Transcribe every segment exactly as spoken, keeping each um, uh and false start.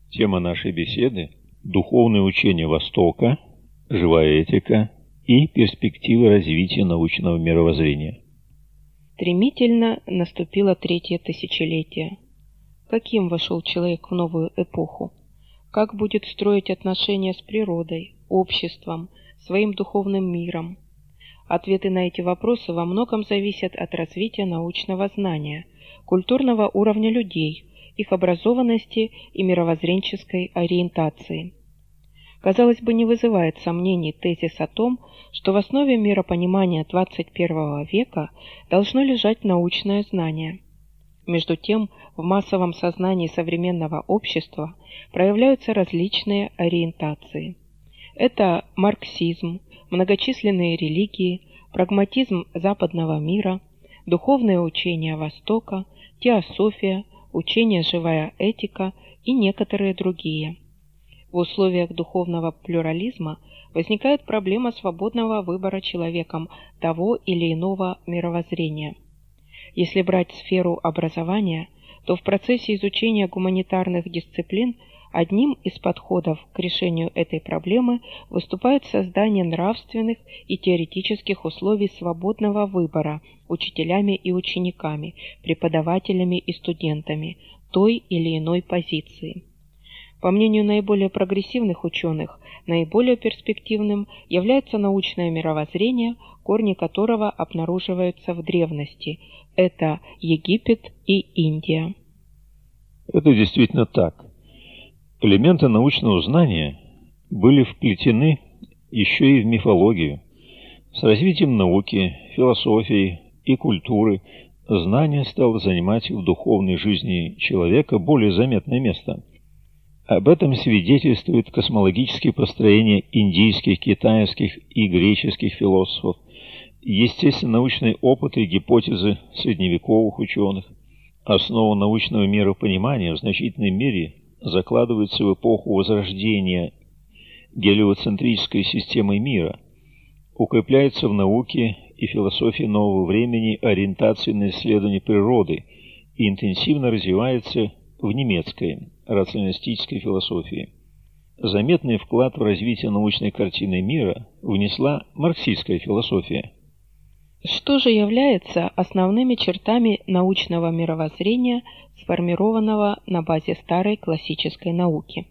Тема нашей беседы – духовные учения Востока, живая этика и перспективы развития научного мировоззрения. Стремительно наступило третье тысячелетие. Каким вошел человек в новую эпоху? Как будет строить отношения с природой, обществом, своим духовным миром? Ответы на эти вопросы во многом зависят от развития научного знания, культурного уровня людей, их образованности и мировоззренческой ориентации. Казалось бы, не вызывает сомнений тезис о том, что в основе миропонимания двадцать первого века должно лежать научное знание. Между тем, в массовом сознании современного общества проявляются различные ориентации. Это марксизм, многочисленные религии, прагматизм западного мира, духовные учения Востока, теософия, учение живая этика и некоторые другие. В условиях духовного плюрализма возникает проблема свободного выбора человеком того или иного мировоззрения. Если брать сферу образования, то в процессе изучения гуманитарных дисциплин одним из подходов к решению этой проблемы выступает создание нравственных и теоретических условий свободного выбора учителями и учениками, преподавателями и студентами той или иной позиции. По мнению наиболее прогрессивных ученых, наиболее перспективным является научное мировоззрение, корни которого обнаруживаются в древности. Это Египет и Индия. Это действительно так. Элементы научного знания были вплетены еще и в мифологию. С развитием науки, философии и культуры знание стало занимать в духовной жизни человека более заметное место. Об этом свидетельствует космологические построения индийских, китайских и греческих философов, естественно-научные опыты и гипотезы средневековых ученых. Основу научного миропонимания в значительной мере закладывается в эпоху Возрождения гелиоцентрической системы мира, укрепляется в науке и философии нового времени ориентации на исследование природы и интенсивно развивается в немецкой рационалистической философии. Заметный вклад в развитие научной картины мира внесла марксистская философия. Что же является основными чертами научного мировоззрения, сформированного на базе старой классической науки?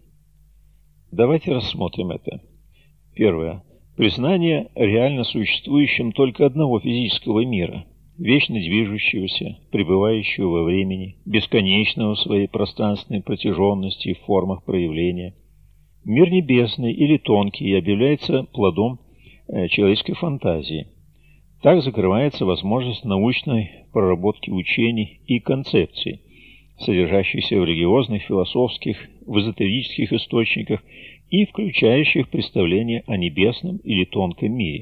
Давайте рассмотрим это. Первое. Признание реально существующим только одного физического мира, вечно движущегося, пребывающего во времени, бесконечного в своей пространственной протяженности и формах проявления. Мир небесный или тонкий объявляется плодом э, человеческой фантазии. Так закрывается возможность научной проработки учений и концепций, содержащихся в религиозных, философских, в эзотерических источниках и включающих представления о небесном или тонком мире.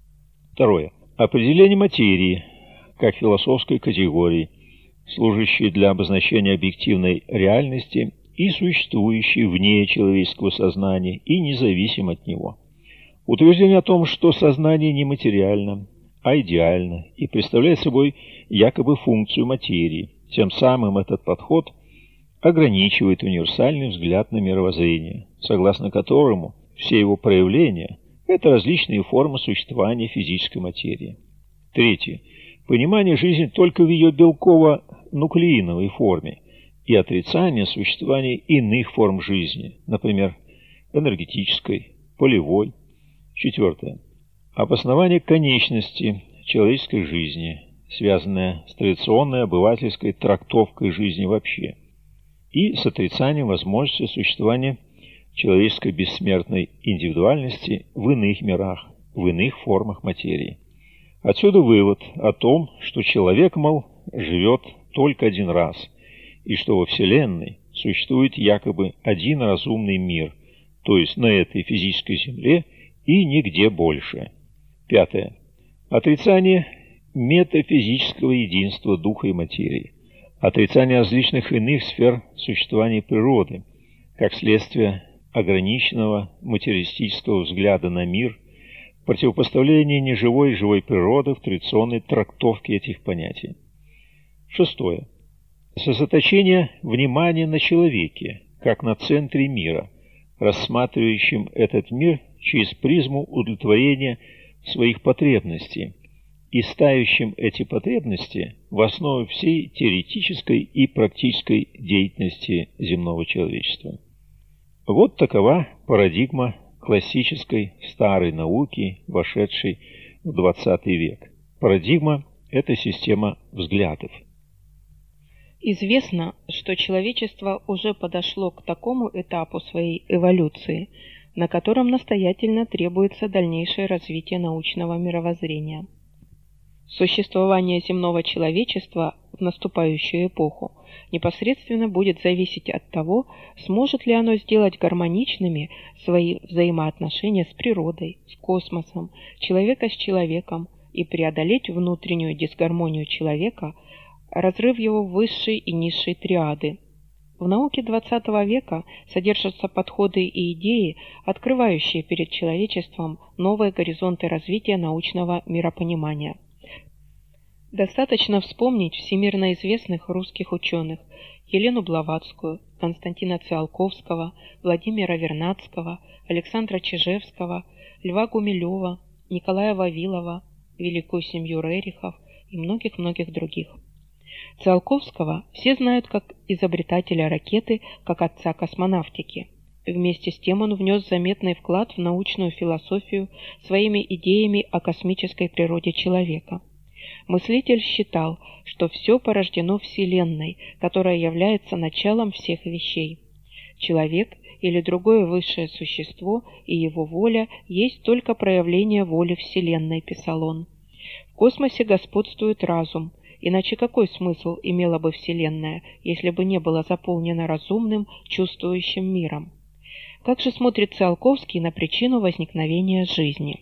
Второе. Определение материи как философской категории, служащей для обозначения объективной реальности и существующей вне человеческого сознания и независимо от него. Утверждение о том, что сознание нематериально, а идеально и представляет собой якобы функцию материи. Тем самым этот подход ограничивает универсальный взгляд на мировоззрение, согласно которому все его проявления – это различные формы существования физической материи. Третье. Понимание жизни только в ее белково-нуклеиновой форме и отрицание существования иных форм жизни, например, энергетической, полевой. Четвертое. Обоснование конечности человеческой жизни, связанное с традиционной обывательской трактовкой жизни вообще, и с отрицанием возможности существования человеческой бессмертной индивидуальности в иных мирах, в иных формах материи. Отсюда вывод о том, что человек, мол, живет только один раз, и что во Вселенной существует якобы один разумный мир, то есть на этой физической земле и нигде больше. Пятое. Отрицание метафизического единства духа и материи. Отрицание различных иных сфер существования природы, как следствие ограниченного материалистического взгляда на мир, противопоставление неживой и живой природы в традиционной трактовке этих понятий. Шестое. Сосредоточение внимания на человеке, как на центре мира, рассматривающим этот мир через призму удовлетворения своих потребностей и ставящим эти потребности в основу всей теоретической и практической деятельности земного человечества. Вот такова парадигма классической старой науки, вошедшей в двадцатый век. Парадигма – это система взглядов. Известно, что человечество уже подошло к такому этапу своей эволюции, на котором настоятельно требуется дальнейшее развитие научного мировоззрения. Существование земного человечества в наступающую эпоху непосредственно будет зависеть от того, сможет ли оно сделать гармоничными свои взаимоотношения с природой, с космосом, человека с человеком и преодолеть внутреннюю дисгармонию человека, разрыв его высшей и низшей триады. В науке двадцатого века содержатся подходы и идеи, открывающие перед человечеством новые горизонты развития научного миропонимания. Достаточно вспомнить всемирно известных русских ученых Елену Блаватскую, Константина Циолковского, Владимира Вернадского, Александра Чижевского, Льва Гумилева, Николая Вавилова, великую семью Рерихов и многих-многих других. Циолковского все знают как изобретателя ракеты, как отца космонавтики. Вместе с тем он внес заметный вклад в научную философию своими идеями о космической природе человека. Мыслитель считал, что все порождено Вселенной, которая является началом всех вещей. Человек или другое высшее существо и его воля есть только проявление воли Вселенной, писал он. В космосе господствует разум, иначе какой смысл имела бы Вселенная, если бы не была заполнена разумным, чувствующим миром? Как же смотрит Циолковский на причину возникновения жизни?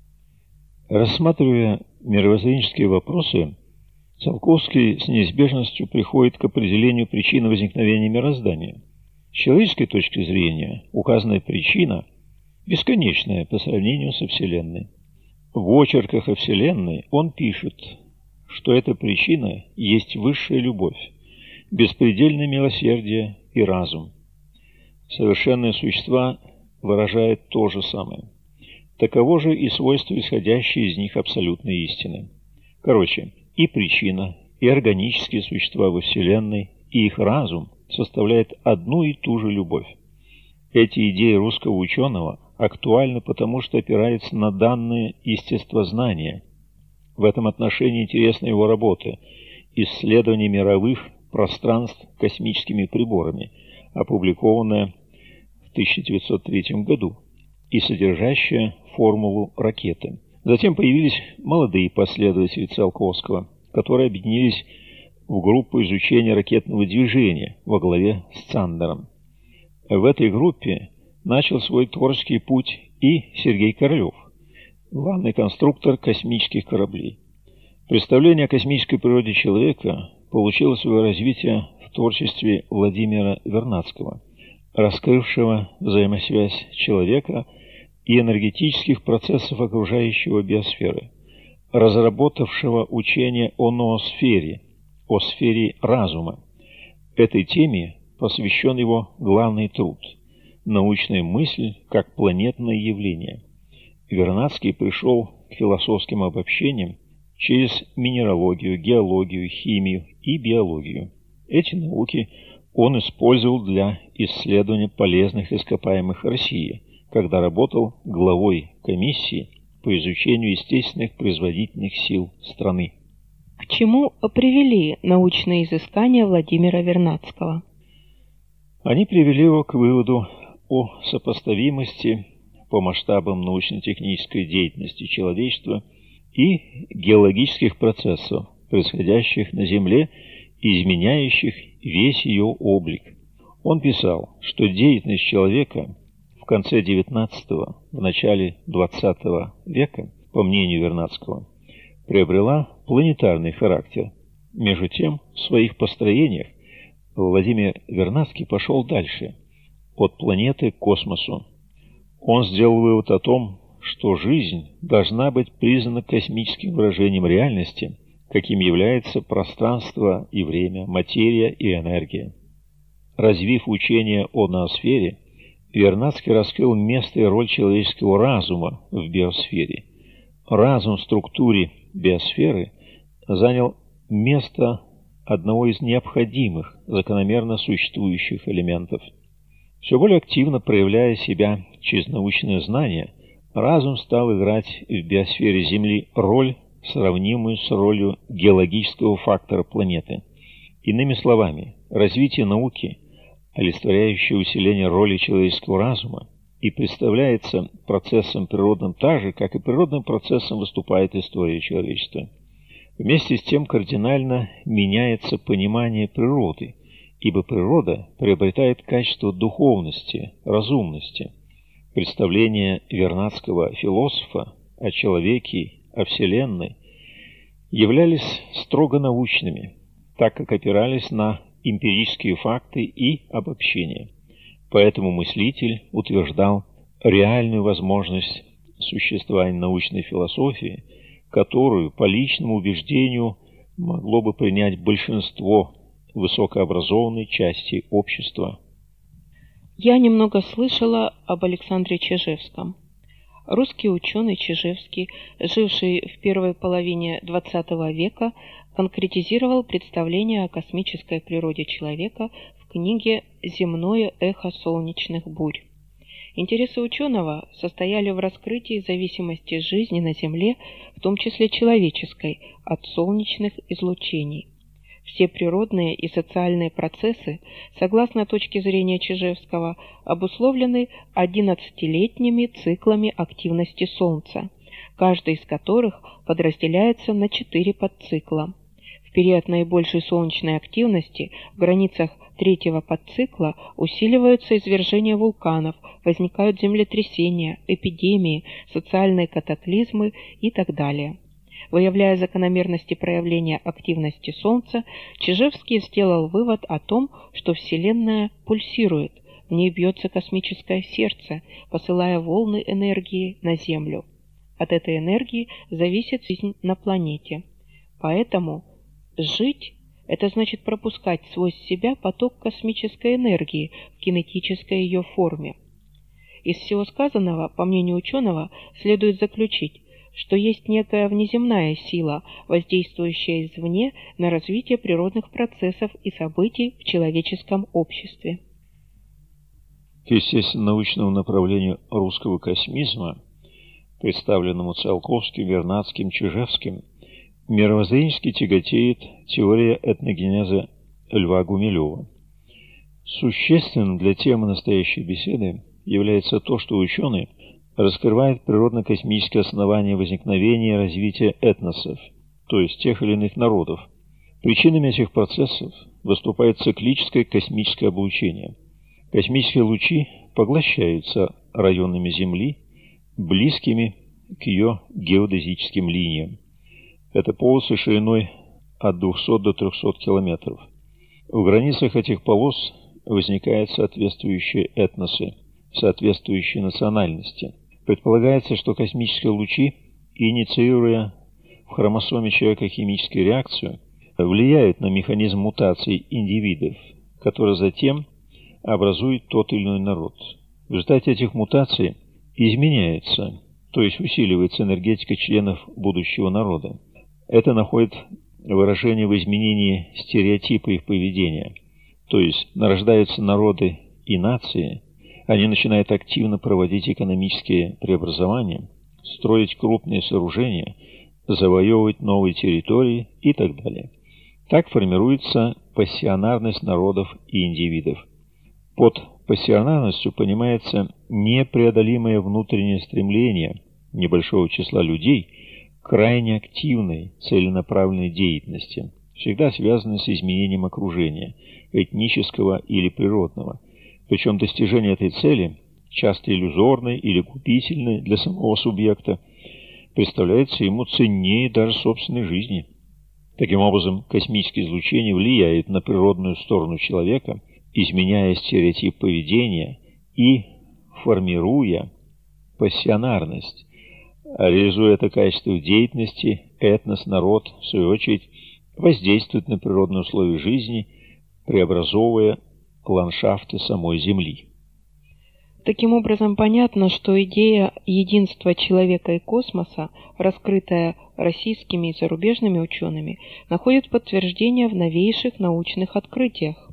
Рассматривая мировоззренческие вопросы, Циолковский с неизбежностью приходит к определению причины возникновения мироздания. С человеческой точки зрения указанная причина бесконечная по сравнению со Вселенной. В очерках о Вселенной он пишет, что эта причина есть высшая любовь, беспредельное милосердие и разум. Совершенные существа выражают то же самое. Таково же и свойство, исходящее из них абсолютной истины. Короче, и причина, и органические существа во Вселенной, и их разум составляют одну и ту же любовь. Эти идеи русского ученого актуальны, потому что опираются на данные естествознания. В этом отношении интересна его работа «Исследование мировых пространств космическими приборами», опубликованная в тысяча девятьсот третьем году и содержащая формулу ракеты. Затем появились молодые последователи Циолковского, которые объединились в группу изучения ракетного движения во главе с Цандером. В этой группе начал свой творческий путь и Сергей Кораблев, главный конструктор космических кораблей. Представление о космической природе человека получило свое развитие в творчестве Владимира Вернадского, раскрывшего взаимосвязь человека и энергетических процессов окружающего биосферы, разработавшего учение о ноосфере, о сфере разума. Этой теме посвящен его главный труд «Научная мысль как планетное явление». Вернадский пришел к философским обобщениям через минералогию, геологию, химию и биологию. Эти науки он использовал для исследования полезных ископаемых России, когда работал главой комиссии по изучению естественных производительных сил страны. К чему привели научные изыскания Владимира Вернадского? Они привели его к выводу о сопоставимости по масштабам научно-технической деятельности человечества и геологических процессов, происходящих на Земле и изменяющих весь ее облик. Он писал, что деятельность человека в конце девятнадцатого, в начале двадцатого века, по мнению Вернадского, приобрела планетарный характер. Между тем, в своих построениях Владимир Вернадский пошел дальше, от планеты к космосу. Он сделал вывод о том, что жизнь должна быть признана космическим выражением реальности, каким является пространство и время, материя и энергия. Развив учение о ноосфере, Вернадский раскрыл место и роль человеческого разума в биосфере. Разум в структуре биосферы занял место одного из необходимых, закономерно существующих элементов. Все более активно проявляя себя через научное знание, разум стал играть в биосфере Земли роль, сравнимую с ролью геологического фактора планеты. Иными словами, развитие науки, олицетворяющее усиление роли человеческого разума, и представляется процессом природным так же, как и природным процессом выступает история человечества. Вместе с тем кардинально меняется понимание природы, ибо природа приобретает качество духовности, разумности. Представления вернадского философа о человеке, о Вселенной являлись строго научными, так как опирались на эмпирические факты и обобщения. Поэтому мыслитель утверждал реальную возможность существования научной философии, которую, по личному убеждению, могло бы принять большинство высокообразованной части общества. Я немного слышала об Александре Чижевском. Русский ученый Чижевский, живший в первой половине двадцатого века, конкретизировал представление о космической природе человека в книге «Земное эхо солнечных бурь». Интересы ученого состояли в раскрытии зависимости жизни на Земле, в том числе человеческой, от солнечных излучений. Все природные и социальные процессы, согласно точке зрения Чижевского, обусловлены одиннадцатилетними циклами активности Солнца, каждый из которых подразделяется на четыре подцикла. В период наибольшей солнечной активности в границах третьего подцикла усиливаются извержения вулканов, возникают землетрясения, эпидемии, социальные катаклизмы и так далее. Выявляя закономерности проявления активности Солнца, Чижевский сделал вывод о том, что Вселенная пульсирует, в ней бьется космическое сердце, посылая волны энергии на Землю. От этой энергии зависит жизнь на планете. Поэтому жить – это значит пропускать сквозь себя поток космической энергии в кинетической ее форме. Из всего сказанного, по мнению ученого, следует заключить, что есть некая внеземная сила, воздействующая извне на развитие природных процессов и событий в человеческом обществе. К естественно-научному направлению русского космизма, представленному Циолковским, Вернадским, Чижевским, мировоззренчески тяготеет теория этногенеза Льва Гумилева. Существенным для темы настоящей беседы является то, что ученый раскрывает природно-космическое основание возникновения и развития этносов, то есть тех или иных народов. Причинами этих процессов выступает циклическое космическое облучение. Космические лучи поглощаются районами Земли, близкими к ее геодезическим линиям. Это полосы шириной от двухсот до трехсот километров. В границах этих полос возникают соответствующие этносы, соответствующие национальности. Предполагается, что космические лучи, инициируя в хромосоме человека химическую реакцию, влияют на механизм мутаций индивидов, который затем образует тот или иной народ. В результате этих мутаций изменяется, то есть усиливается энергетика членов будущего народа. Это находит выражение в изменении стереотипа их поведения, то есть нарождаются народы и нации. Они начинают активно проводить экономические преобразования, строить крупные сооружения, завоевывать новые территории и так далее. Так формируется пассионарность народов и индивидов. Под пассионарностью понимается непреодолимое внутреннее стремление небольшого числа людей к крайне активной, целенаправленной деятельности, всегда связанной с изменением окружения, этнического или природного. Причем достижение этой цели, часто иллюзорной или губительной для самого субъекта, представляется ему ценнее даже собственной жизни. Таким образом, космические излучения влияют на природную сторону человека, изменяя стереотип поведения и формируя пассионарность. Реализуя это качество в деятельности, этнос, народ, в свою очередь, воздействует на природные условия жизни, преобразовывая ландшафты самой Земли. Таким образом, понятно, что идея единства человека и космоса, раскрытая российскими и зарубежными учеными, находит подтверждение в новейших научных открытиях.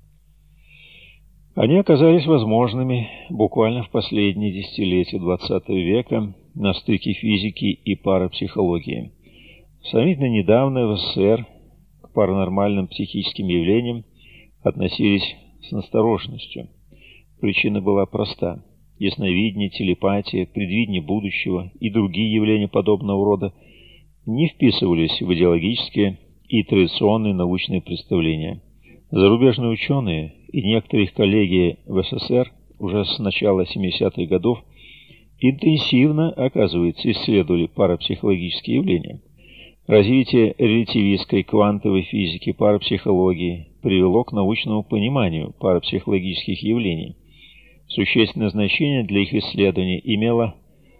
Они оказались возможными буквально в последние десятилетия двадцатого века на стыке физики и парапсихологии. Сравнительно недавно в СССР к паранормальным психическим явлениям относились с настороженностью. Причина была проста. Ясновидение, телепатия, предвидение будущего и другие явления подобного рода не вписывались в идеологические и традиционные научные представления. Зарубежные ученые и некоторые их коллеги в СССР уже с начала семидесятых годов интенсивно, оказывается, исследовали парапсихологические явления. Развитие релятивистской квантовой физики, парапсихологии привело к научному пониманию парапсихологических явлений. Существенное значение для их исследований имело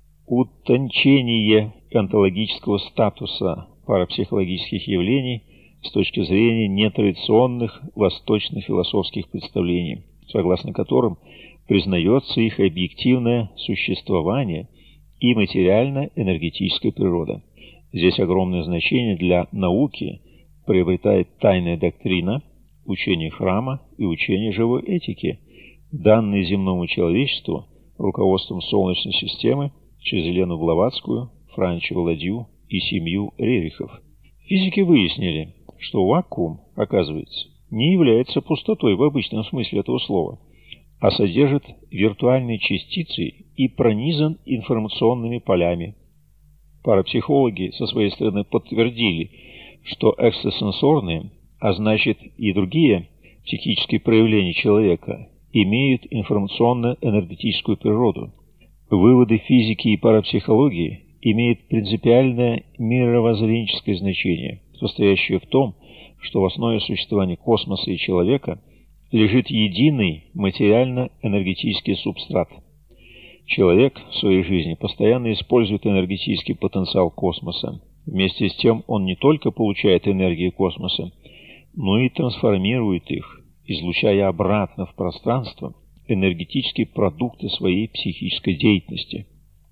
утончение онтологического статуса парапсихологических явлений с точки зрения нетрадиционных восточных философских представлений, согласно которым признается их объективное существование и материально-энергетическая природа. Здесь огромное значение для науки приобретает тайная доктрина, учение храма и учение живой этики, данные земному человечеству руководством Солнечной системы через Елену Блаватскую, Франча Владью и семью Рерихов. Физики выяснили, что вакуум, оказывается, не является пустотой в обычном смысле этого слова, а содержит виртуальные частицы и пронизан информационными полями. Парапсихологи со своей стороны подтвердили, что экстрасенсорные, а значит и другие психические проявления человека, имеют информационно-энергетическую природу. Выводы физики и парапсихологии имеют принципиальное мировоззренческое значение, состоящее в том, что в основе существования космоса и человека лежит единый материально-энергетический субстрат. Человек в своей жизни постоянно использует энергетический потенциал космоса. Вместе с тем он не только получает энергию космоса, но и трансформирует их, излучая обратно в пространство энергетические продукты своей психической деятельности.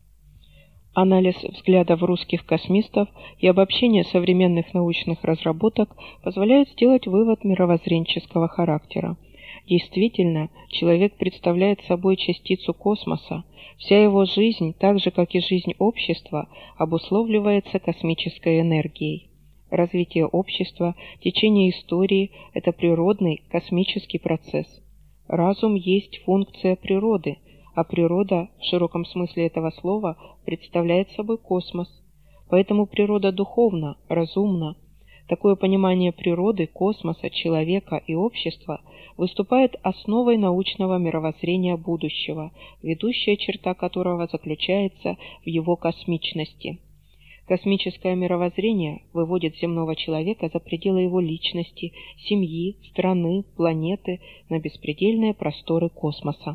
Анализ взглядов русских космистов и обобщение современных научных разработок позволяют сделать вывод мировоззренческого характера. Действительно, человек представляет собой частицу космоса. Вся его жизнь, так же как и жизнь общества, обусловливается космической энергией. Развитие общества, течение истории – это природный космический процесс. Разум есть функция природы, а природа, в широком смысле этого слова, представляет собой космос. Поэтому природа духовна, разумна. Такое понимание природы, космоса, человека и общества выступает основой научного мировоззрения будущего, ведущая черта которого заключается в его космичности. Космическое мировоззрение выводит земного человека за пределы его личности, семьи, страны, планеты на беспредельные просторы космоса.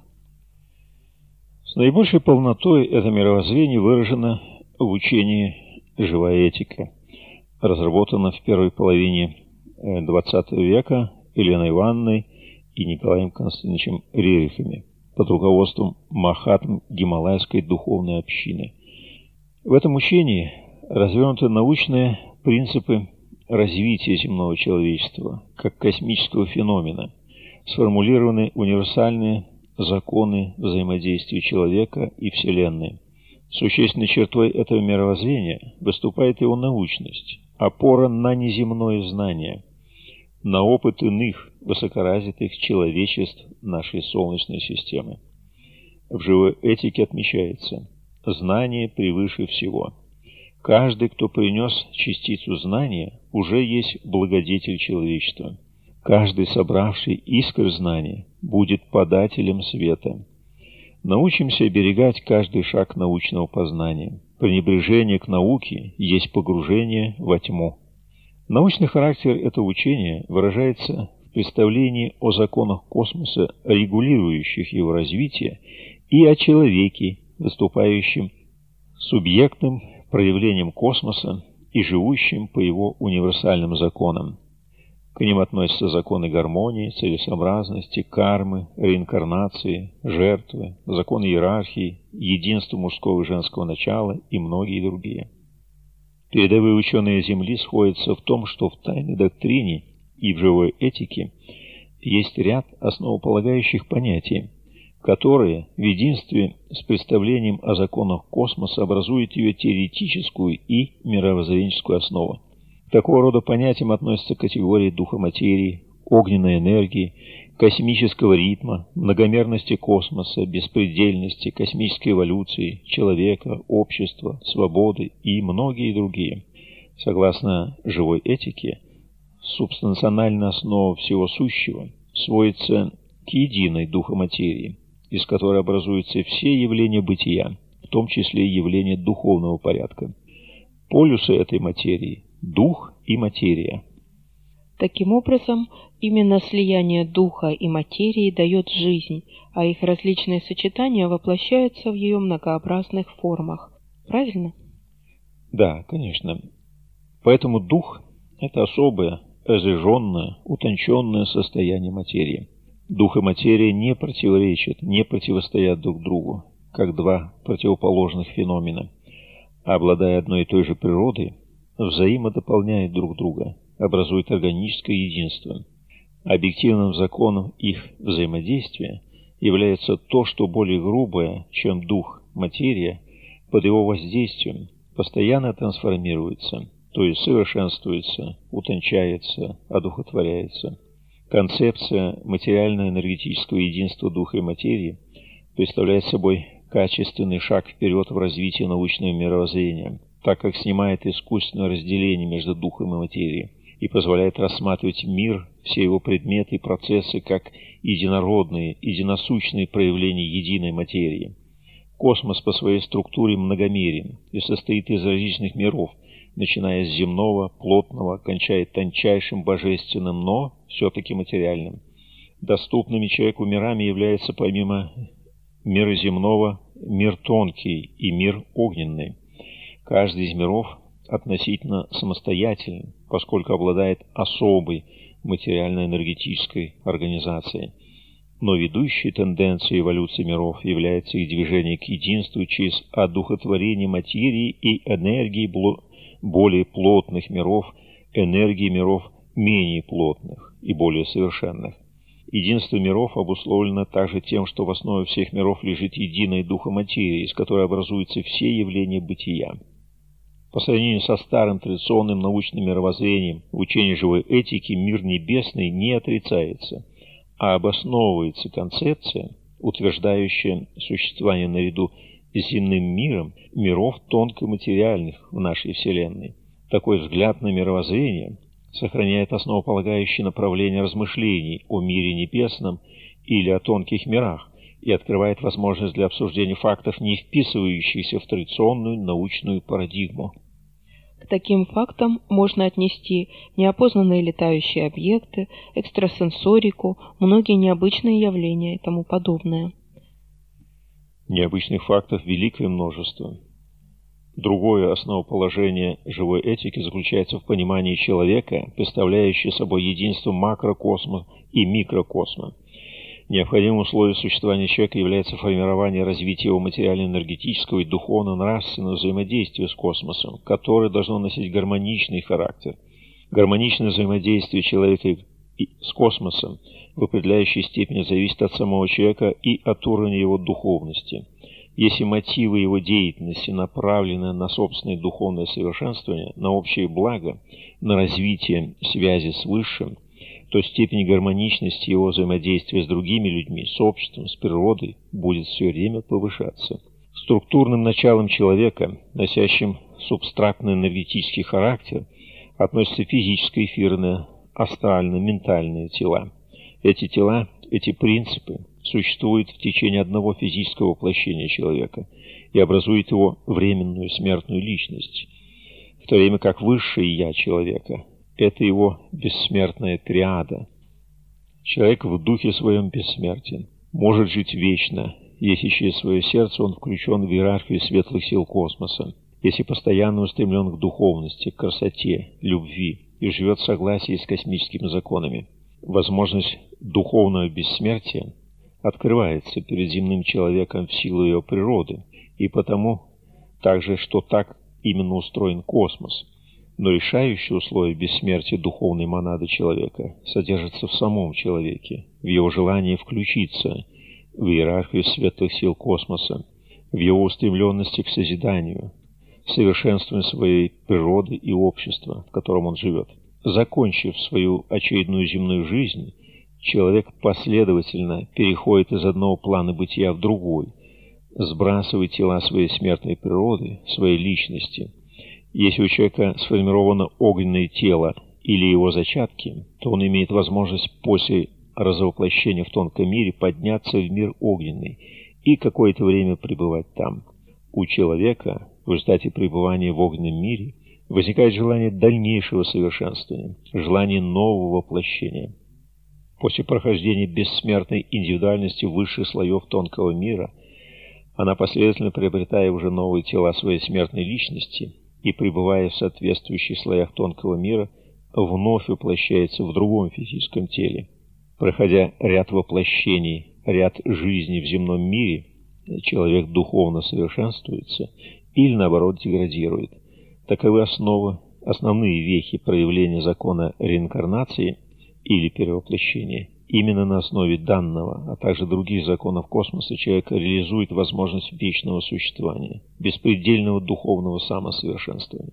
С наибольшей полнотой это мировоззрение выражено в учении «Живая этика», разработано в первой половине двадцатого века Еленой Ивановной и Николаем Константиновичем Рерихами под руководством Махатм Гималайской духовной общины. В этом учении развернуты научные принципы развития земного человечества как космического феномена, сформулированы универсальные законы взаимодействия человека и Вселенной. Существенной чертой этого мировоззрения выступает его научность, опора на неземное знание, на опыт иных высокоразвитых человечеств нашей Солнечной системы. В живой этике отмечается: знание превыше всего. Каждый, кто принес частицу знания, уже есть благодетель человечества. Каждый, собравший искры знания, будет подателем света. Научимся оберегать каждый шаг научного познания. Пренебрежение к науке есть погружение во тьму. Научный характер этого учения выражается в представлении о законах космоса, регулирующих его развитие, и о человеке, выступающем субъектным проявлением космоса и живущим по его универсальным законам. К ним относятся законы гармонии, целесообразности, кармы, реинкарнации, жертвы, законы иерархии, единства мужского и женского начала и многие другие. Передовые ученые Земли сходятся в том, что в тайной доктрине и в живой этике есть ряд основополагающих понятий, которые в единстве с представлением о законах космоса образуют ее теоретическую и мировоззренческую основу. К такого рода понятиям относятся категории духа материи, огненной энергии, космического ритма, многомерности космоса, беспредельности, космической эволюции, человека, общества, свободы и многие другие. Согласно живой этике, субстанциональная основа всего сущего сводится к единой духоматерии, из которой образуются все явления бытия, в том числе и явления духовного порядка. Полюсы этой материи – дух и материя. Таким образом, именно слияние духа и материи дает жизнь, а их различные сочетания воплощаются в ее многообразных формах. Правильно? Да, конечно. Поэтому дух – это особое, разряженное, утонченное состояние материи. Дух и материя не противоречат, не противостоят друг другу, как два противоположных феномена, а обладая одной и той же природой, взаимодополняют друг друга, образуют органическое единство. Объективным законом их взаимодействия является то, что более грубое, чем дух, материя, под его воздействием постоянно трансформируется, то есть совершенствуется, утончается, одухотворяется. Концепция материально-энергетического единства духа и материи представляет собой качественный шаг вперед в развитии научного мировоззрения, так как снимает искусственное разделение между духом и материей и позволяет рассматривать мир, все его предметы и процессы как единородные, единосущные проявления единой материи. Космос по своей структуре многомерен и состоит из различных миров, начиная с земного, плотного, кончая тончайшим божественным, но все-таки материальным. Доступными человеку мирами являются помимо мира земного мир тонкий и мир огненный. Каждый из миров относительно самостоятелен, поскольку обладает особой материально-энергетической организацией. Но ведущей тенденцией эволюции миров является их движение к единству через одухотворение материи и энергии более плотных миров, энергии миров менее плотных и более совершенных. Единство миров обусловлено также тем, что в основе всех миров лежит единая духоматерия, из которой образуются все явления бытия. По сравнению со старым традиционным научным мировоззрением в учении живой этики мир небесный не отрицается, а обосновывается концепция, утверждающая существование наряду с земным миром миров тонкоматериальных в нашей Вселенной. Такой взгляд на мировоззрение сохраняет основополагающие направления размышлений о мире небесном или о тонких мирах и открывает возможность для обсуждения фактов, не вписывающихся в традиционную научную парадигму. К таким фактам можно отнести неопознанные летающие объекты, экстрасенсорику, многие необычные явления и тому подобное. Необычных фактов великое множество. Другое основоположение живой этики заключается в понимании человека, представляющего собой единство макрокосма и микрокосма. Необходимым условием существования человека является формирование и развитие его материально-энергетического и духовно-нравственного взаимодействия с космосом, которое должно носить гармоничный характер. Гармоничное взаимодействие человека с космосом в определяющей степени зависит от самого человека и от уровня его духовности. Если мотивы его деятельности направлены на собственное духовное совершенствование, на общее благо, на развитие связи с Высшим, то степень гармоничности его взаимодействия с другими людьми, с обществом, с природой будет все время повышаться. Структурным началом человека, носящим субстрактный энергетический характер, относятся физическое, эфирное, астрально-ментальные тела. Эти тела, эти принципы существуют в течение одного физического воплощения человека и образуют его временную смертную личность, в то время как высшее «я» человека – это его бессмертная триада. Человек в духе своем бессмертен, может жить вечно, если через свое сердце он включен в иерархию светлых сил космоса, если постоянно устремлен к духовности, к красоте, любви, и живет в согласии с космическими законами. Возможность духовного бессмертия открывается перед земным человеком в силу его природы, и потому также, что так именно устроен космос. Но решающее условие бессмертия духовной монады человека содержится в самом человеке, в его желании включиться в иерархию светлых сил космоса, в его устремленности к созиданию, совершенствованию своей природы и общества, в котором он живет. Закончив свою очередную земную жизнь, человек последовательно переходит из одного плана бытия в другой, сбрасывает тела своей смертной природы, своей личности. Если у человека сформировано огненное тело или его зачатки, то он имеет возможность после развоплощения в тонком мире подняться в мир огненный и какое-то время пребывать там. У человека в результате пребывания в огненном мире возникает желание дальнейшего совершенствования, желание нового воплощения. После прохождения бессмертной индивидуальности высших слоев тонкого мира, она, последовательно приобретая уже новые тела своей смертной личности и пребывая в соответствующих слоях тонкого мира, вновь воплощается в другом физическом теле. Проходя ряд воплощений, ряд жизней в земном мире, человек духовно совершенствуется или, наоборот, деградирует. Таковы основы, основные вехи проявления закона реинкарнации или перевоплощения. Именно на основе данного, а также других законов космоса человек реализует возможность вечного существования, беспредельного духовного самосовершенствования.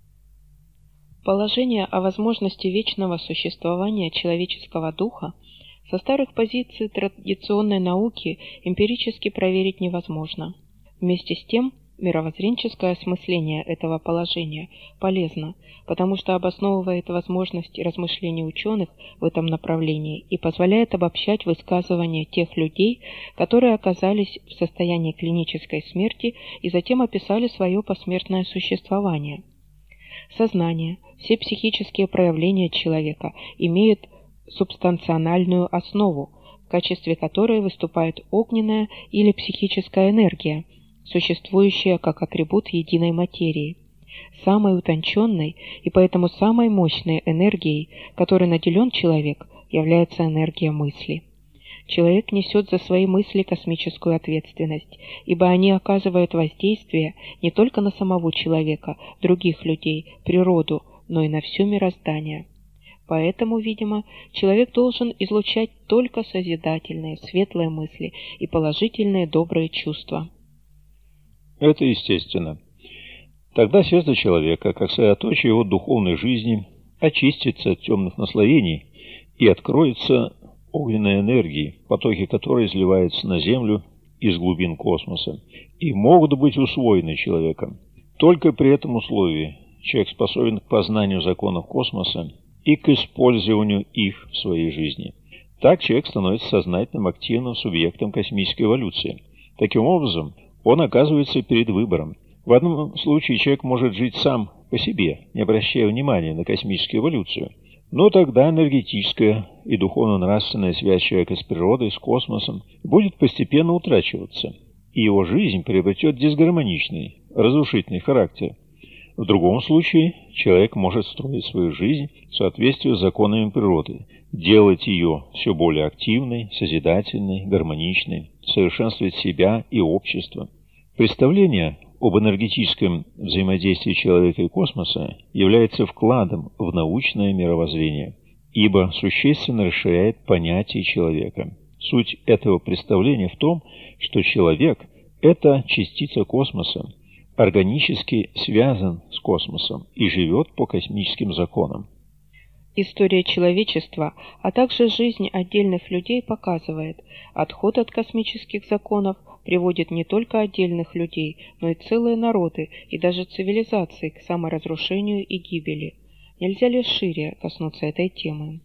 Положение о возможности вечного существования человеческого духа со старых позиций традиционной науки эмпирически проверить невозможно. Вместе с тем, мировоззренческое осмысление этого положения полезно, потому что обосновывает возможность размышлений ученых в этом направлении и позволяет обобщать высказывания тех людей, которые оказались в состоянии клинической смерти и затем описали свое посмертное существование. Сознание, все психические проявления человека имеют субстанциональную основу, в качестве которой выступает огненная или психическая энергия, существующая как атрибут единой материи. Самой утонченной и поэтому самой мощной энергией, которой наделен человек, является энергия мысли. Человек несет за свои мысли космическую ответственность, ибо они оказывают воздействие не только на самого человека, других людей, природу, но и на все мироздание. Поэтому, видимо, человек должен излучать только созидательные, светлые мысли и положительные добрые чувства. Это естественно. Тогда сердце человека, как средоточие его духовной жизни, очистится от темных наслоений и откроется огненной энергии, потоки которой изливаются на Землю из глубин космоса и могут быть усвоены человеком. Только при этом условии человек способен к познанию законов космоса и к использованию их в своей жизни. Так человек становится сознательным, активным субъектом космической эволюции. Таким образом, он оказывается перед выбором. В одном случае человек может жить сам по себе, не обращая внимания на космическую эволюцию. Но тогда энергетическая и духовно-нравственная связь человека с природой, с космосом будет постепенно утрачиваться, и его жизнь приобретет дисгармоничный, разрушительный характер. В другом случае человек может строить свою жизнь в соответствии с законами природы, делать ее все более активной, созидательной, гармоничной, совершенствовать себя и общество. Представление об энергетическом взаимодействии человека и космоса является вкладом в научное мировоззрение, ибо существенно расширяет понятие человека. Суть этого представления в том, что человек – это частица космоса, органически связан с космосом и живет по космическим законам. История человечества, а также жизнь отдельных людей показывает, отход от космических законов приводит не только отдельных людей, но и целые народы и даже цивилизации к саморазрушению и гибели. Нельзя ли шире коснуться этой темы?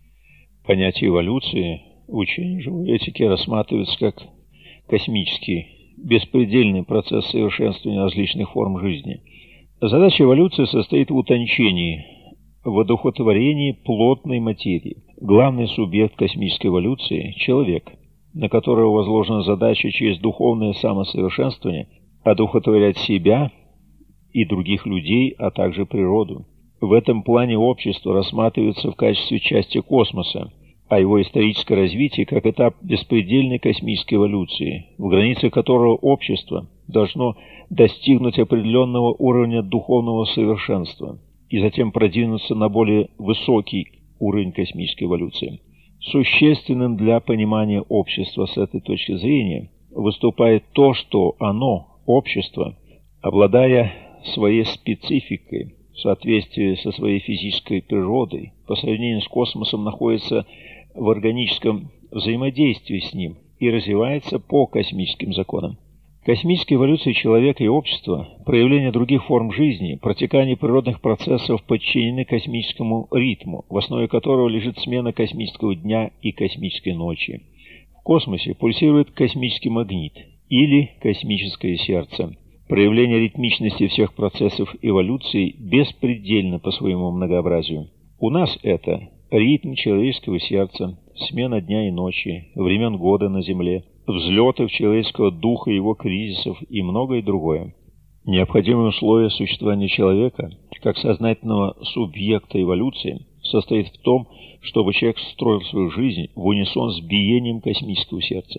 Понятие эволюции в учении живой этики рассматривается как космический, беспредельный процесс совершенствования различных форм жизни. Задача эволюции состоит в утончении, в одухотворении плотной материи. Главный субъект космической эволюции – человек, на которого возложена задача через духовное самосовершенствование одухотворять себя и других людей, а также природу. В этом плане общество рассматривается в качестве части космоса, а его историческое развитие как этап беспредельной космической эволюции, в границах которого общество должно достигнуть определенного уровня духовного совершенства и затем продвинуться на более высокий уровень космической эволюции. Существенным для понимания общества с этой точки зрения выступает то, что оно, общество, обладая своей спецификой, в соответствии со своей физической природой, по сравнению с космосом находится в органическом взаимодействии с ним и развивается по космическим законам. Космическая эволюция человека и общества, проявление других форм жизни, протекание природных процессов подчинены космическому ритму, в основе которого лежит смена космического дня и космической ночи. В космосе пульсирует космический магнит или космическое сердце. Проявление ритмичности всех процессов эволюции беспредельно по своему многообразию. У нас это ритм человеческого сердца, смена дня и ночи, времен года на Земле, взлетов человеческого духа, его кризисов и многое другое. Необходимое условие существования человека, как сознательного субъекта эволюции, состоит в том, чтобы человек строил свою жизнь в унисон с биением космического сердца.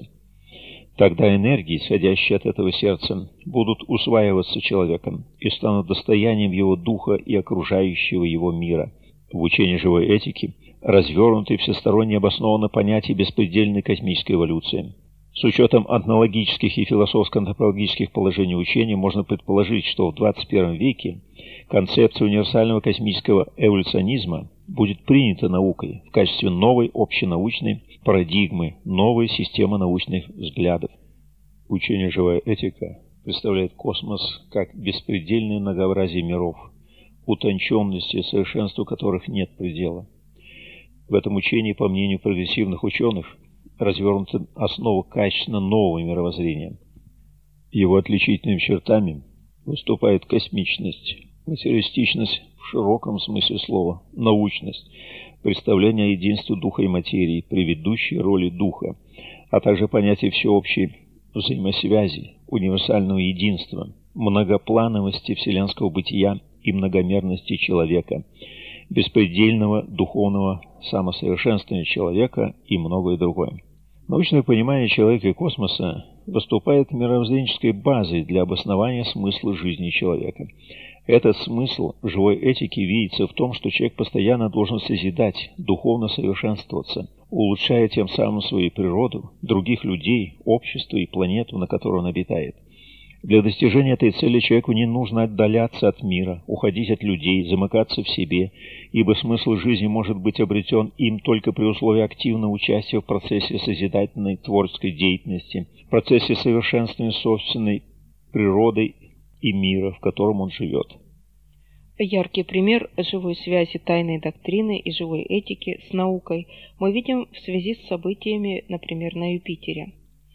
Тогда энергии, исходящие от этого сердца, будут усваиваться человеком и станут достоянием его духа и окружающего его мира. В учении живой этики развернуто и всесторонне обосновано понятие беспредельной космической эволюции. С учетом онтологических и философско-антропологических положений учения можно предположить, что в двадцать первом веке концепция универсального космического эволюционизма будет принята наукой в качестве новой общенаучной парадигмы, новой системы научных взглядов. Учение «Живая этика» представляет космос как беспредельное многообразие миров, утонченности и совершенству которых нет предела. В этом учении, по мнению прогрессивных ученых, развернута основа качественно нового мировоззрения. Его отличительными чертами выступает космичность, материалистичность в широком смысле слова, научность, представление о единстве духа и материи при ведущей роли духа, а также понятие всеобщей взаимосвязи, универсального единства, многоплановости вселенского бытия и многомерности человека, беспредельного духовного самосовершенствования человека и многое другое. Научное понимание человека и космоса выступает мировоззренческой базой для обоснования смысла жизни человека. Этот смысл живой этики видится в том, что человек постоянно должен созидать, духовно совершенствоваться, улучшая тем самым свою природу, других людей, общество и планету, на которой он обитает. Для достижения этой цели человеку не нужно отдаляться от мира, уходить от людей, замыкаться в себе, ибо смысл жизни может быть обретен им только при условии активного участия в процессе созидательной творческой деятельности, в процессе совершенствования собственной природы и мира, в котором он живет. Яркий пример живой связи тайной доктрины и живой этики с наукой мы видим в связи с событиями, например, на Юпитере.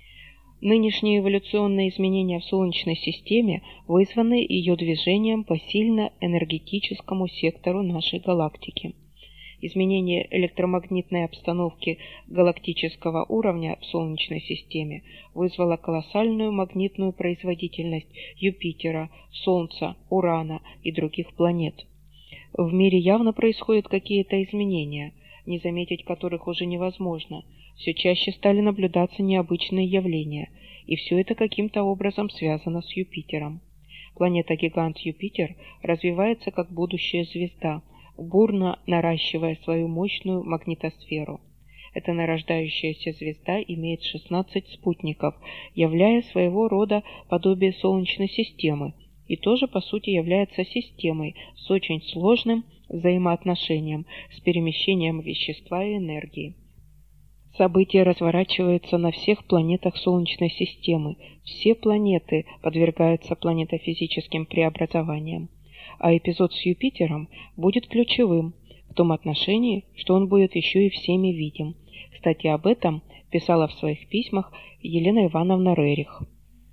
Нынешние эволюционные изменения в Солнечной системе вызваны ее движением по сильно-энергетическому сектору нашей галактики. Изменение электромагнитной обстановки галактического уровня в Солнечной системе вызвало колоссальную магнитную производительность Юпитера, Солнца, Урана и других планет. В мире явно происходят какие-то изменения, не заметить которых уже невозможно. Все чаще стали наблюдаться необычные явления, и все это каким-то образом связано с Юпитером. Планета-гигант Юпитер развивается как будущая звезда, бурно наращивая свою мощную магнитосферу. Эта нарождающаяся звезда имеет шестнадцать спутников, являя своего рода подобие Солнечной системы, и тоже по сути является системой с очень сложным взаимоотношением, с перемещением вещества и энергии. События разворачиваются на всех планетах Солнечной системы. Все планеты подвергаются планетофизическим преобразованиям. А эпизод с Юпитером будет ключевым в том отношении, что он будет еще и всеми видим. Кстати, об этом писала в своих письмах Елена Ивановна Рерих.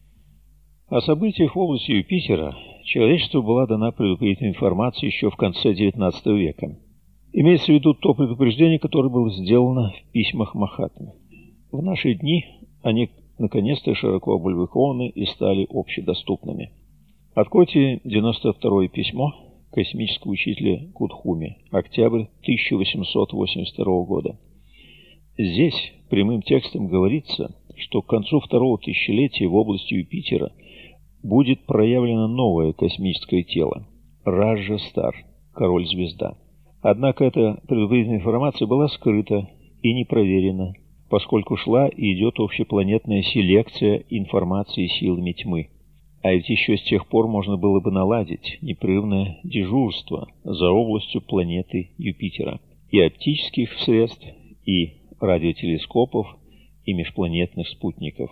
О событиях в области Юпитера человечеству была дана предупредительная информация еще в конце девятнадцатого века. Имеется в виду то предупреждение, которое было сделано в письмах Махатмы. В наши дни они наконец-то широко опубликованы и стали общедоступными. Откройте девяносто второе письмо, космического учителя Кутхуми, октябрь тысяча восемьсот восемьдесят второго года. Здесь прямым текстом говорится, что к концу второго тысячелетия в области Юпитера будет проявлено новое космическое тело – Раджа-Стар, король-звезда. Однако эта предварительная информация была скрыта и не проверена, поскольку шла и идет общепланетная селекция информации силами тьмы. А ведь еще с тех пор можно было бы наладить непрерывное дежурство за областью планеты Юпитера и оптических средств, и радиотелескопов, и межпланетных спутников.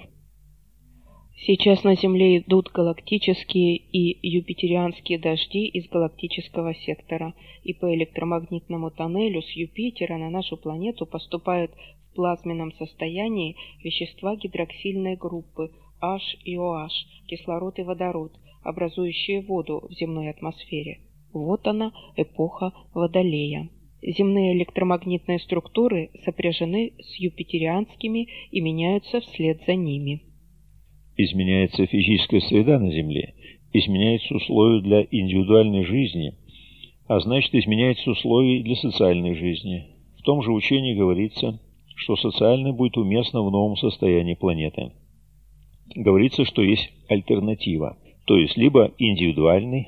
Сейчас на Земле идут галактические и юпитерианские дожди из галактического сектора, и по электромагнитному тоннелю с Юпитера на нашу планету поступают в плазменном состоянии вещества гидроксильной группы H и OH, кислород и водород, образующие воду в земной атмосфере. Вот она, эпоха Водолея. Земные электромагнитные структуры сопряжены с юпитерианскими и меняются вслед за ними. Изменяется физическая среда на Земле, изменяются условия для индивидуальной жизни, а значит, изменяются условия для социальной жизни. В том же учении говорится, что социальное будет уместно в новом состоянии планеты. Говорится, что есть альтернатива, то есть либо индивидуальный,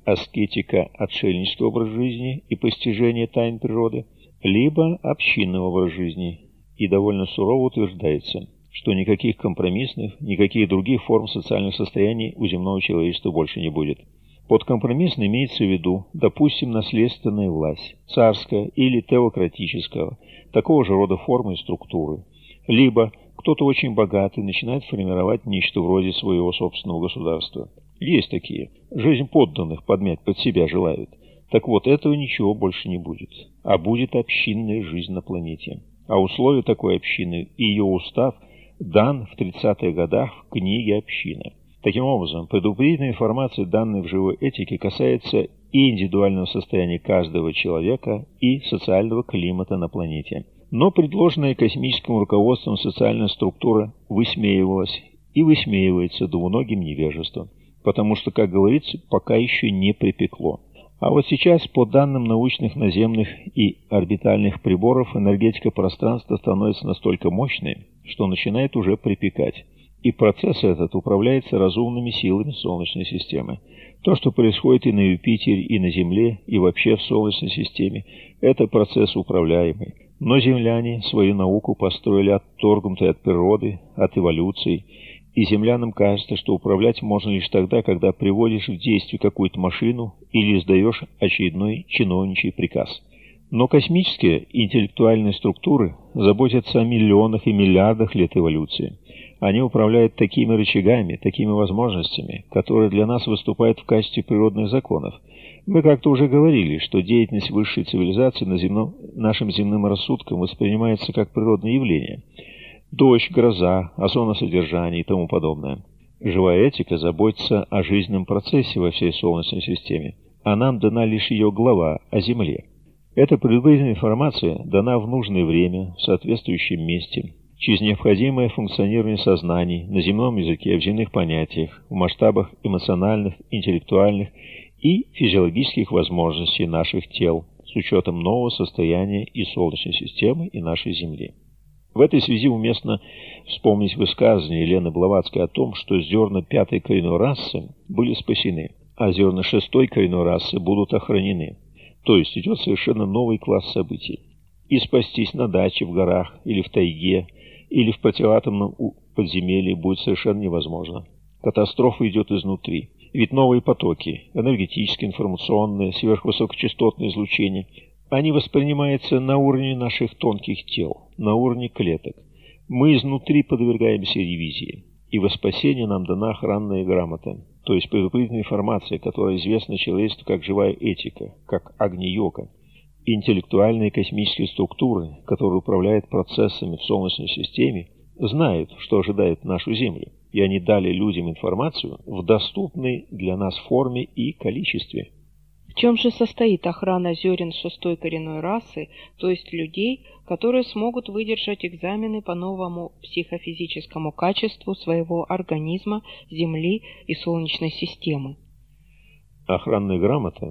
аскетика-отшельнический образ жизни и постижение тайн природы, либо общинный образ жизни, и довольно сурово утверждается, что никаких компромиссных, никаких других форм социальных состояний у земного человечества больше не будет. Под компромиссно имеется в виду, допустим, наследственная власть, царская или теократического, такого же рода формы и структуры. Либо кто-то очень богатый начинает формировать нечто вроде своего собственного государства. Есть такие. Жизнь подданных подмять под себя желают. Так вот, этого ничего больше не будет. А будет общинная жизнь на планете. А условия такой общины и ее устав дан в тридцатых годах в книге «Община». Таким образом, предупредительная информация, данная в живой этике, касается и индивидуального состояния каждого человека, и социального климата на планете. Но предложенная космическим руководством социальная структура высмеивалась и высмеивается двуногим невежеством, потому что, как говорится, пока еще не припекло. А вот сейчас, по данным научных наземных и орбитальных приборов, энергетика пространства становится настолько мощной, что начинает уже припекать. И процесс этот управляется разумными силами Солнечной системы. То, что происходит и на Юпитере, и на Земле, и вообще в Солнечной системе, это процесс управляемый. Но земляне свою науку построили отторгнутой от природы, от эволюции, и землянам кажется, что управлять можно лишь тогда, когда приводишь в действие какую-то машину или издаешь очередной чиновничий приказ. Но космические интеллектуальные структуры заботятся о миллионах и миллиардах лет эволюции. Они управляют такими рычагами, такими возможностями, которые для нас выступают в качестве природных законов. Мы как-то уже говорили, что деятельность высшей цивилизации на земном, нашим земным рассудком воспринимается как природное явление. Дождь, гроза, озоносодержание и тому подобное. Живая этика заботится о жизненном процессе во всей Солнечной системе, а нам дана лишь ее глава о Земле. Эта предварительная информация дана в нужное время, в соответствующем месте, через необходимое функционирование сознаний на земном языке, в земных понятиях, в масштабах эмоциональных, интеллектуальных и физиологических возможностей наших тел, с учетом нового состояния и Солнечной системы, и нашей Земли. В этой связи уместно вспомнить высказывание Елены Блаватской о том, что зерна пятой коренной расы были спасены, а зерна шестой коренной расы будут охранены. То есть идет совершенно новый класс событий. И спастись на даче в горах или в тайге, или в противоатомном подземелье будет совершенно невозможно. Катастрофа идет изнутри. Ведь новые потоки, энергетические, информационные, сверхвысокочастотные излучения, они воспринимаются на уровне наших тонких тел, на уровне клеток. Мы изнутри подвергаемся ревизии, и во спасение нам дана охранная грамота, то есть предупредительная информация, которая известна человечеству как живая этика, как Агни-йога. Интеллектуальные космические структуры, которые управляют процессами в Солнечной системе, знают, что ожидает нашу Землю, и они дали людям информацию в доступной для нас форме и количестве. В чем же состоит охрана зерен шестой коренной расы, то есть людей, которые смогут выдержать экзамены по новому психофизическому качеству своего организма, Земли и Солнечной системы? Охранная грамота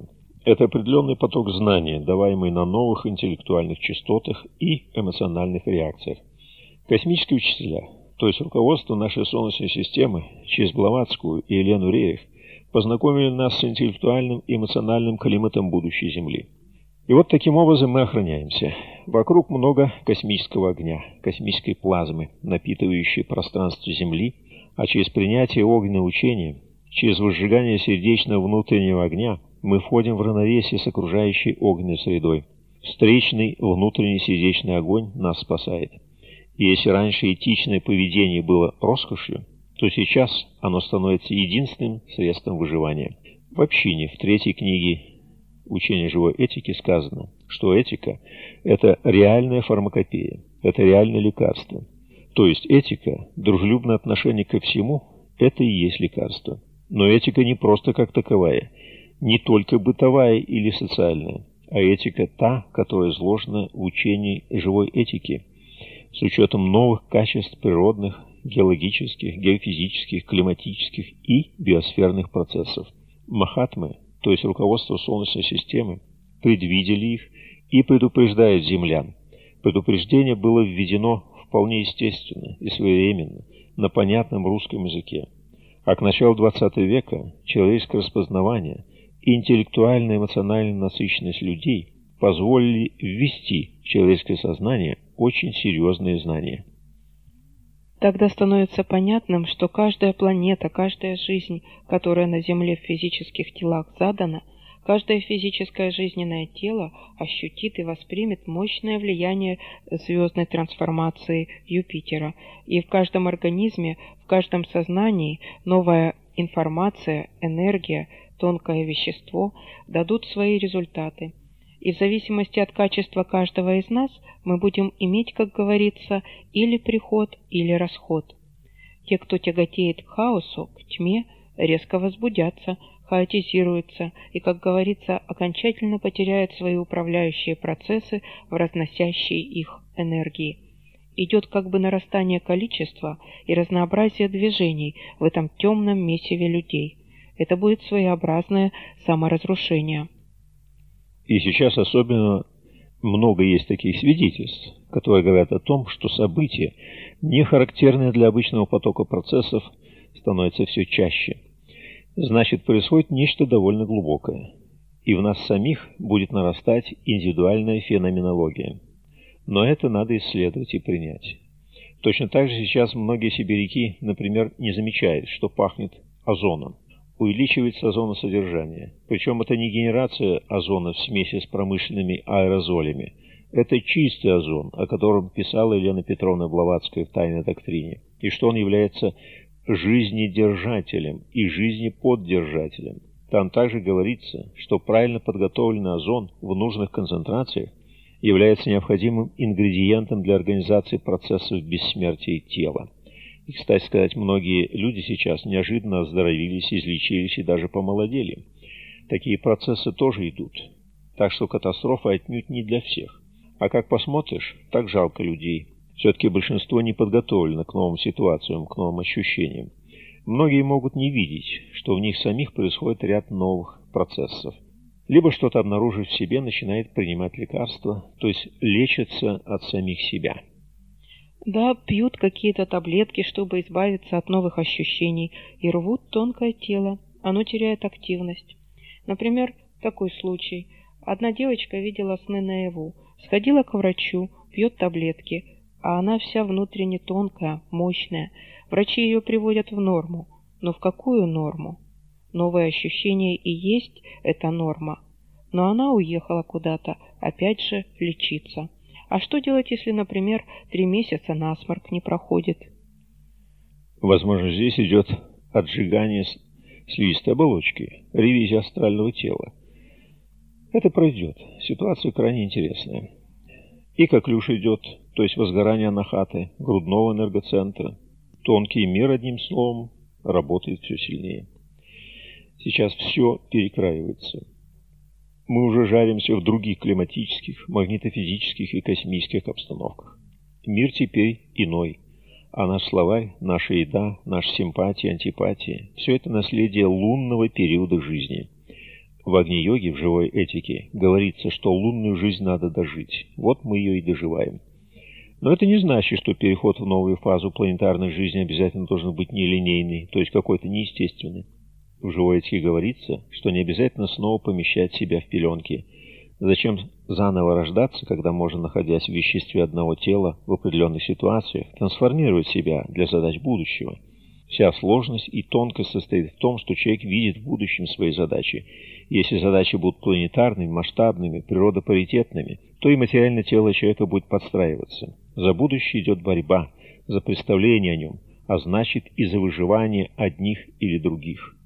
Это определенный поток знания, даваемый на новых интеллектуальных частотах и эмоциональных реакциях. Космические учителя, то есть руководство нашей Солнечной системы, через Блаватскую и Елену Рерих, познакомили нас с интеллектуальным и эмоциональным климатом будущей Земли. И вот таким образом мы охраняемся. Вокруг много космического огня, космической плазмы, напитывающей пространство Земли, а через принятие огненного учения, через возжигание сердечного внутреннего огня, мы входим в равновесие с окружающей огненной средой. Встречный внутренний сердечный огонь нас спасает. И если раньше этичное поведение было роскошью, то сейчас оно становится единственным средством выживания. В общине, в третьей книге «Учение живой этики» сказано, что этика – это реальная фармакопея, это реальное лекарство. То есть этика, дружелюбное отношение ко всему – это и есть лекарство. Но этика не просто как таковая, не только бытовая или социальная, а этика та, которая изложена в учении живой этики, с учетом новых качеств природных, геологических, геофизических, климатических и биосферных процессов. Махатмы, то есть руководство Солнечной системы, предвидели их и предупреждают землян. Предупреждение было введено вполне естественно и своевременно, на понятном русском языке. А к началу двадцатого века человеческое распознавание и интеллектуальная эмоциональная насыщенность людей позволили ввести в человеческое сознание очень серьезные знания. Тогда становится понятным, что каждая планета, каждая жизнь, которая на Земле в физических телах задана, каждое физическое жизненное тело ощутит и воспримет мощное влияние звездной трансформации Юпитера, и в каждом организме, в каждом сознании новая информация, энергия, тонкое вещество дадут свои результаты. И в зависимости от качества каждого из нас мы будем иметь, как говорится, или приход, или расход. Те, кто тяготеет к хаосу, к тьме, резко возбудятся, хаотизируются и, как говорится, окончательно потеряют свои управляющие процессы в разносящей их энергии. Идет как бы нарастание количества и разнообразия движений в этом темном месиве людей. Это будет своеобразное саморазрушение. И сейчас особенно много есть таких свидетельств, которые говорят о том, что события, не характерные для обычного потока процессов, становятся все чаще. Значит, происходит нечто довольно глубокое, и в нас самих будет нарастать индивидуальная феноменология. Но это надо исследовать и принять. Точно так же сейчас многие сибиряки, например, не замечают, что пахнет озоном. Увеличивается озоносодержание. Причем это не генерация озона в смеси с промышленными аэрозолями. Это чистый озон, о котором писала Елена Петровна Блаватская в «Тайной доктрине», и что он является жизнедержателем и жизнеподдержателем. Там также говорится, что правильно подготовленный озон в нужных концентрациях является необходимым ингредиентом для организации процессов бессмертия тела. И, кстати сказать, многие люди сейчас неожиданно оздоровились, излечились и даже помолодели. Такие процессы тоже идут. Так что катастрофа отнюдь не для всех. А как посмотришь, так жалко людей. Все-таки большинство не подготовлено к новым ситуациям, к новым ощущениям. Многие могут не видеть, что в них самих происходит ряд новых процессов. Либо что-то обнаружив в себе, начинает принимать лекарства, то есть лечится от самих себя. Да, пьют какие-то таблетки, чтобы избавиться от новых ощущений, и рвут тонкое тело, оно теряет активность. Например, такой случай. Одна девочка видела сны наяву, сходила к врачу, пьет таблетки, а она вся внутренне тонкая, мощная. Врачи ее приводят в норму. Но в какую норму? Новые ощущения и есть эта норма. Но она уехала куда-то, опять же, лечиться. А что делать, если, например, три месяца насморк не проходит? Возможно, здесь идет отжигание слизистой оболочки, ревизия астрального тела. Это пройдет. Ситуация крайне интересная. И коклюш идет, то есть возгорание анахаты, грудного энергоцентра. Тонкий мир, одним словом, работает все сильнее. Сейчас все перекраивается. Мы уже жаримся в других климатических, магнитофизических и космических обстановках. Мир теперь иной, а наш словарь, наша еда, наши симпатии, антипатии – все это наследие лунного периода жизни. В Агни-йоге, в живой этике, говорится, что лунную жизнь надо дожить. Вот мы ее и доживаем. Но это не значит, что переход в новую фазу планетарной жизни обязательно должен быть нелинейный, то есть какой-то неестественный. В живой этике говорится, что не обязательно снова помещать себя в пеленки. Зачем заново рождаться, когда можно, находясь в веществе одного тела в определенных ситуациях, трансформировать себя для задач будущего? Вся сложность и тонкость состоит в том, что человек видит в будущем свои задачи. Если задачи будут планетарными, масштабными, природопаритетными, то и материальное тело человека будет подстраиваться. За будущее идет борьба, за представление о нем, а значит и за выживание одних или других.